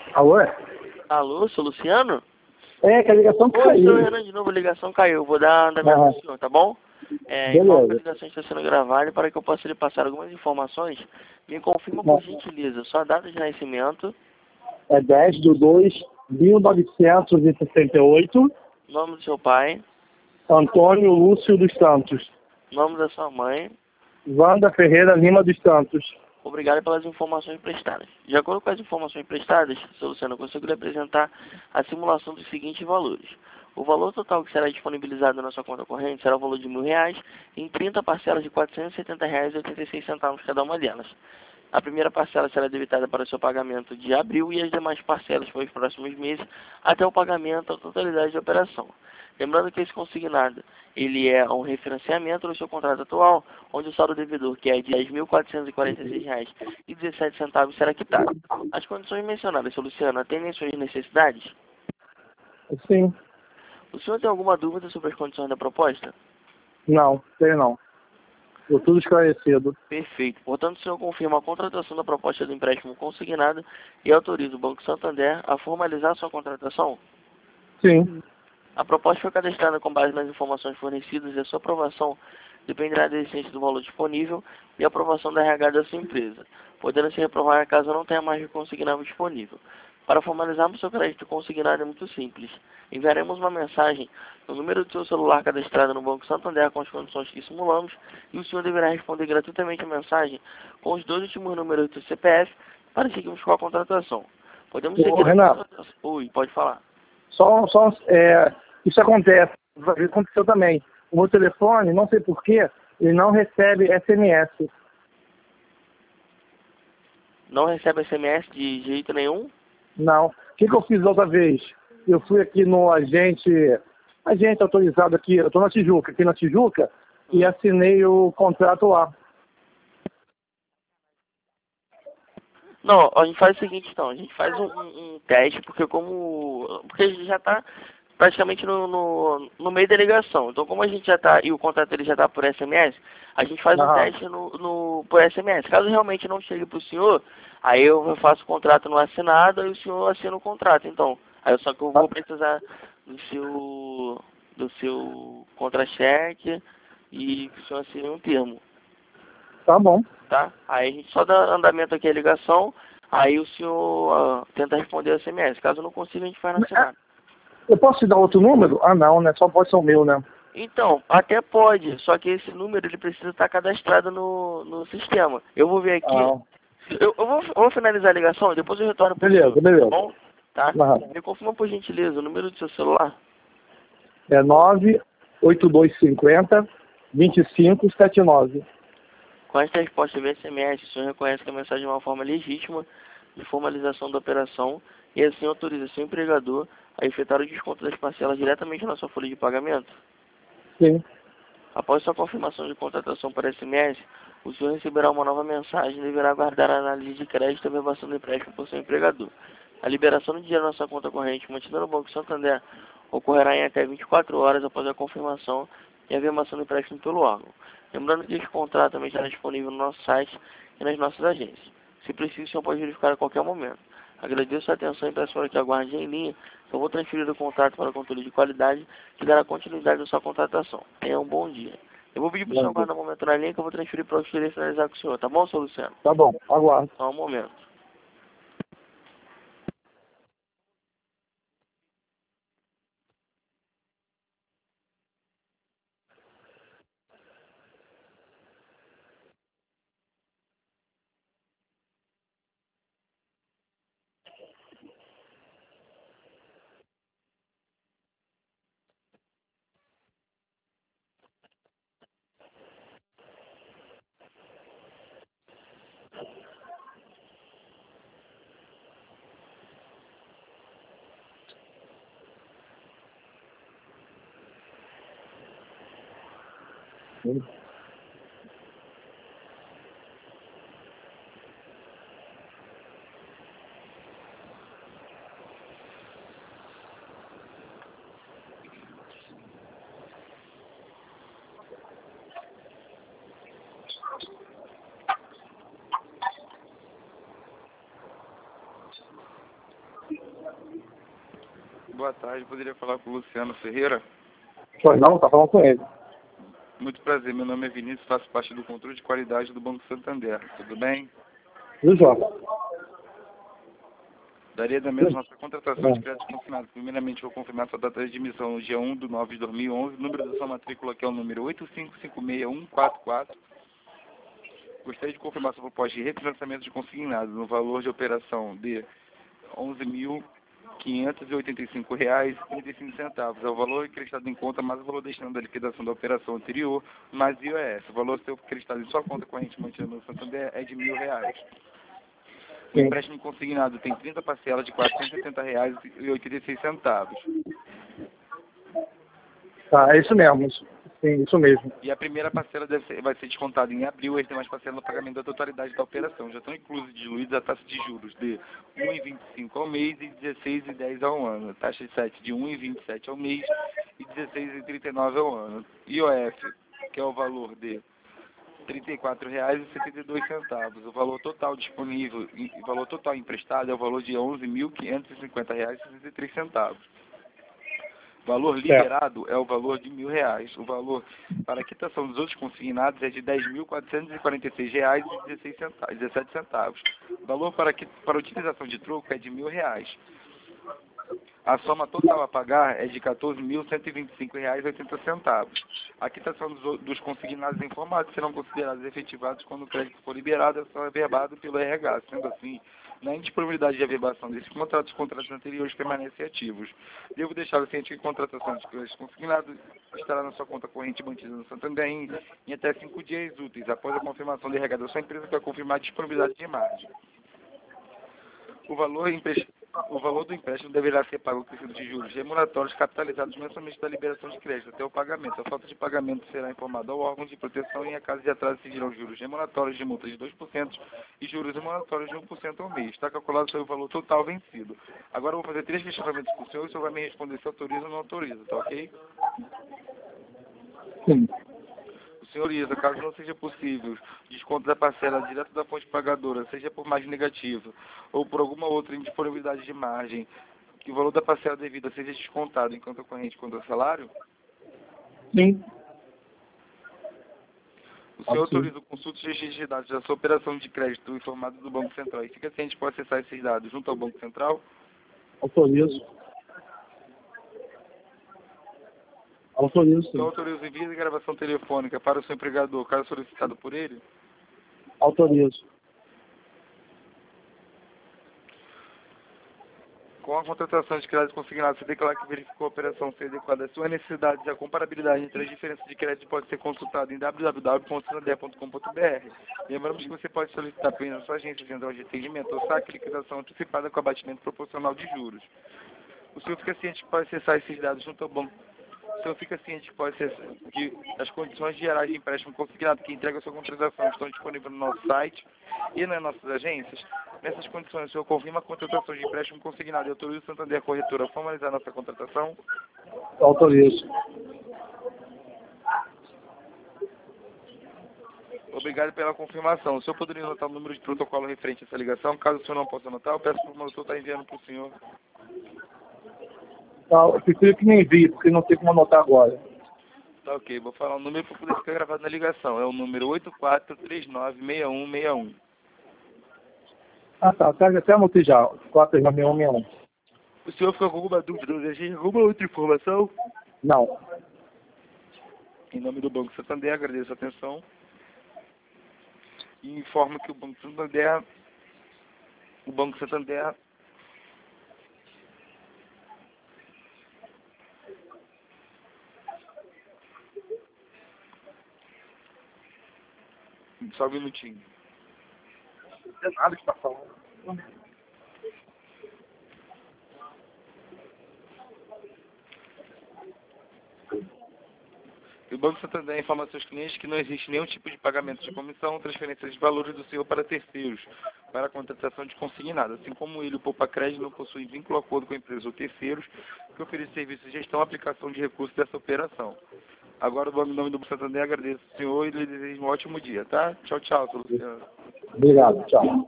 Alô? Alô, sou o Luciano? É, que a ligação Oi, caiu. sou o Renan de novo, a ligação caiu. Vou dar andamento Aham. pro senhor, tá bom? Informo que a Beleza. ligação está sendo gravada e para que eu possa lhe passar algumas informações, me confirma por gentileza sua data de nascimento, É 10/2/1968, nome do seu pai, Antônio Lúcio dos Santos, nome da sua mãe. Wanda Ferreira Lima dos Santos. Obrigado pelas informações prestadas. De acordo com as informações prestadas, Sr. Luciano, eu consigo lhe apresentar a simulação dos seguintes valores. O valor total que será disponibilizado na sua conta corrente será o valor de R$ 1.000 em 30 parcelas de R$ 470,86 cada uma delas. A primeira parcela será debitada para o seu pagamento de abril e as demais parcelas para os próximos meses até o pagamento da totalidade da operação. Lembrando que esse consignado ele é um referenciamento do seu contrato atual, onde o saldo devedor, que é de R$ 10.446,17, será quitado. As condições mencionadas, Sr. Luciano, atendem suas necessidades? Sim. O senhor tem alguma dúvida sobre as condições da proposta? Não, sei não. Estou tudo esclarecido. Perfeito. Portanto, o senhor confirma a contratação da proposta do empréstimo consignado e autoriza o Banco Santander a formalizar sua contratação? Sim. A proposta foi cadastrada com base nas informações fornecidas e a sua aprovação dependerá da existência do valor disponível e a aprovação da RH da sua empresa, podendo se reprovar caso não tenha mais de consignável disponível. Para formalizarmos seu crédito consignado é muito simples. Enviaremos uma mensagem no número do seu celular cadastrado no Banco Santander com as condições que simulamos e o senhor deverá responder gratuitamente a mensagem com os 2 últimos números do CPF para seguirmos com a contratação. Podemos seguir a Renato, contratação. Oi, pode falar. isso acontece. Aconteceu também. O meu telefone, não sei porquê, ele não recebe SMS. Não recebe SMS de jeito nenhum? Não. O que eu fiz outra vez? Eu fui aqui no agente autorizado aqui, eu estou aqui na Tijuca, e assinei o contrato lá. Não, a gente faz o seguinte então, a gente faz um teste, porque a gente já está praticamente no meio da ligação. Então como a gente já está, e o contrato ele já está por SMS, a gente faz um teste por SMS. Caso realmente não chegue para o senhor, aí eu faço o contrato no assinado e o senhor assina o contrato. Então, aí só que eu vou precisar do seu contra-cheque e que o senhor assine um termo. Tá bom. Tá? Aí a gente só dá andamento aqui à ligação, aí o senhor tenta responder o SMS. Caso não consiga, a gente faz na assinada. Eu posso te dar outro número? Ah, não, né? Só pode ser o meu, né? Então, até pode, só que esse número ele precisa estar cadastrado no sistema. Eu vou ver aqui. Eu vou finalizar a ligação, depois eu retorno para o senhor. Beleza. Tá bom? Tá? Aham. Me confirma por gentileza o número do seu celular. É 98250-2579. Com esta resposta via SMS, o senhor reconhece que a mensagem é uma forma legítima de formalização da operação e assim autoriza seu empregador a efetuar o desconto das parcelas diretamente na sua folha de pagamento. Sim. Após sua confirmação de contratação por SMS, o senhor receberá uma nova mensagem e deverá aguardar a análise de crédito e averbação do empréstimo por seu empregador. A liberação do dinheiro na sua conta corrente mantida no Banco Santander ocorrerá em até 24 horas após a confirmação e a averbação do empréstimo pelo órgão. Lembrando que este contrato também estará disponível no nosso site e nas nossas agências. Se preciso, o senhor pode verificar a qualquer momento. Agradeço a atenção e peço para que aguarde em linha. Eu vou transferir o contrato para o controle de qualidade que dará continuidade à sua contratação. Tenha um bom dia. Eu vou pedir para o senhor aguardar um momento na linha que eu vou transferir para o auxiliar finalizar com o senhor. Tá bom, senhor Luciano? Tá bom, aguardo. Só um momento. Boa tarde, poderia falar com o Luciano Ferreira? Pois não, tá falando com ele. Muito prazer, meu nome é Vinícius, faço parte do controle de qualidade do Banco Santander. Tudo bem? Viu, Jota? Daria da mesma nossa contratação de crédito consignado. Primeiramente, vou confirmar sua data de admissão no dia 1/9/2011. O número da sua matrícula aqui é o número 8556144. Gostaria de confirmar sua proposta de refinanciamento de consignado no valor de operação de R$ 11.585,35. É o valor acreditado em conta mais o valor destinado da liquidação da operação anterior, mais IOF. O valor seu acreditado em sua conta corrente mantida no Santander é de R$ 1.000. O empréstimo consignado tem 30 parcelas de R$ 470,86. Tá, é isso mesmo. Sim, isso mesmo. E a primeira parcela vai ser descontada em abril, e as demais parcelas no pagamento da totalidade da operação. Já estão inclusos e diluídos a taxa de juros de 1,25 ao mês e 16,10 ao ano. Taxa de 7 de 1,27 ao mês e 16,39 ao ano. IOF, que é o valor de R$ 34,72. O valor total disponível, o valor total emprestado é o valor de R$ 11.550,63. O valor liberado é o valor de R$ 1.000. O valor para a quitação dos outros consignados é de R$ 10.446,17. O valor para a utilização de troco é de R$ 1.000. A soma total a pagar é de R$ 14.125,80. A quitação dos consignados informados serão considerados efetivados quando o crédito for liberado, é só averbado pelo RH. Sendo assim, na indisponibilidade de averbação desses contratos, os contratos anteriores permanecem ativos. Devo deixar ciente que a contratação de crédito consignado estará na sua conta corrente mantida no Santander em até 5 dias úteis, após a confirmação do RH da sua empresa para confirmar a disponibilidade de margem. O valor do empréstimo deverá ser pago acrescido de juros remuneratórios capitalizados mensalmente da liberação de crédito até o pagamento. A falta de pagamento será informada ao órgão de proteção e, em caso de atraso, exigirão juros remuneratórios de multa de 2% e juros remuneratórios de 1% ao mês. Está calculado sobre o valor total vencido. Agora eu vou fazer 3 questionamentos para o senhor e o senhor vai me responder se autoriza ou não autoriza, tá ok? Sim. O senhor Isa, caso não seja possível desconto da parcela direto da fonte pagadora, seja por margem negativa ou por alguma outra indisponibilidade de margem, que o valor da parcela devida seja descontado em conta corrente quanto ao salário? Sim. O senhor autoriza o consulta de registro de dados da sua operação de crédito informado do Banco Central e fica ciente para acessar esses dados junto ao Banco Central? Autorizo. Autorizo, O sim. senhor autoriza o envio de gravação telefônica para o seu empregador, caso solicitado por ele? Autorizo. Com a contratação de crédito consignado, você declara que verificou a operação ser adequada às suas necessidades e a comparabilidade entre as diferenças de crédito pode ser consultada em www.santander.com.br. Lembramos que você pode solicitar apenas na sua agência central de atendimento ou saque liquidação antecipada com abatimento proporcional de juros. O senhor fica ciente que pode acessar esses dados junto ao banco. O senhor fica ciente que as condições gerais de empréstimo consignado que entrega a sua contratação estão disponíveis no nosso site e nas nossas agências. Nessas condições, o senhor confirma a contratação de empréstimo consignado e autoriza o Santander Corretora a formalizar nossa contratação? Autorizo. Obrigado pela confirmação. O senhor poderia anotar o número de protocolo referente a essa ligação? Caso o senhor não possa anotar, eu peço para o promotor estar enviando para o senhor. Não, eu prefiro que me envie, porque não tem como anotar agora. Tá ok, vou falar o número para poder ficar gravado na ligação. É o número 84396161. Ah, tá. Até anotei já. 4396161. O senhor ficou com alguma dúvida? Deseja alguma outra informação? Não. Em nome do Banco Santander, agradeço a atenção. E informo que o Banco Santander só um minutinho. Não tem nada que está falando. E o Banco Santander informa aos seus clientes que não existe nenhum tipo de pagamento de comissão ou transferência de valores do senhor para terceiros, para a contratação de consignado. Assim como ele, o Poupa Crédito, não possui vínculo acordo com empresas ou terceiros que oferecem serviços de gestão e aplicação de recursos dessa operação. Agora, em nome do Banco Santander, agradeço ao senhor e lhe desejo um ótimo dia, tá? Tchau, tchau, Luciano. Obrigado. Tchau.